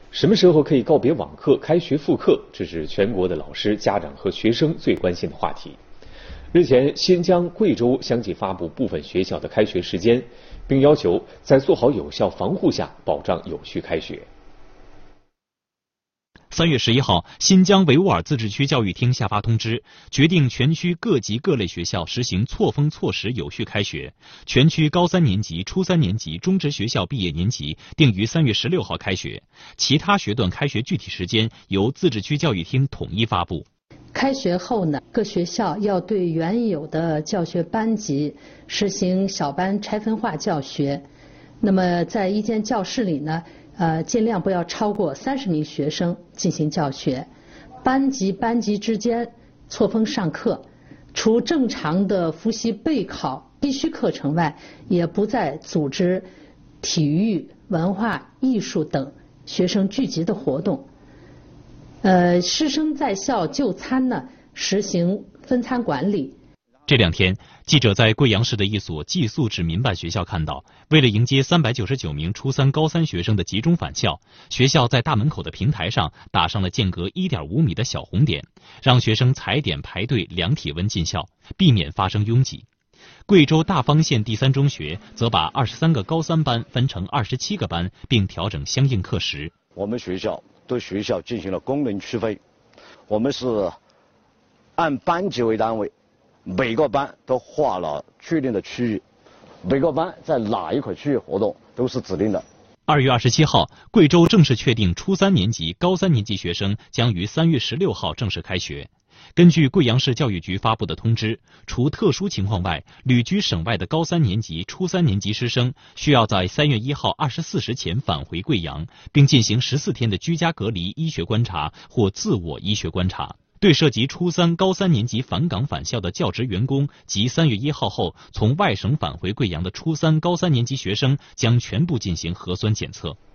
什么时候可以告别网课、开学复课？这是全国的老师、家长和学生最关心的话题。日前，新疆、贵州相继发布部分学校的开学时间，并要求在做好有效防护下，保障有序开学。 3月11号，新疆维吾尔自治区教育厅下发通知，决定全区各级各类学校实行错峰错时有序开学。全区高3年级、初3年级中职学校毕业年级定于3月16号开学，其他学段开学具体时间由自治区教育厅统一发布。 开学后呢，各学校要对原有的教学班级实行小班拆分化教学。那么在一间教室里呢，尽量不要超过30名学生进行教学，班级之间错峰上课，除正常的复习备考必须课程外，也不再组织体育、文化、艺术等学生聚集的活动。师生在校就餐呢，实行分餐管理。 这2天，记者在贵阳市的一所寄宿制民办学校看到，为了迎接399名初3、高3学生的集中返校，学校在大门口的平台上打上了间隔1.5米的小红点，让学生踩点排队量体温进校，避免发生拥挤。贵州大方县第3中学则把23个高3班分成27个班，并调整相应课时。 我们学校对学校进行了功能区分，我们是按班级为单位，每个班都划了确定的区域，每个班在哪一块区域活动都是指定的。 2月27号，贵州正式确定初3年级、高3年级学生将于3月16号正式开学。根据贵阳市教育局发布的通知，除特殊情况外，旅居省外的高3年级、初3年级师生需要在3月1号24时前返回贵阳，并进行14天的居家隔离医学观察或自我医学观察。对涉及初3、高3年级返岗返校的教职员工及3月1号后从外省返回贵阳的初3、高3年级学生，将全部进行核酸检测。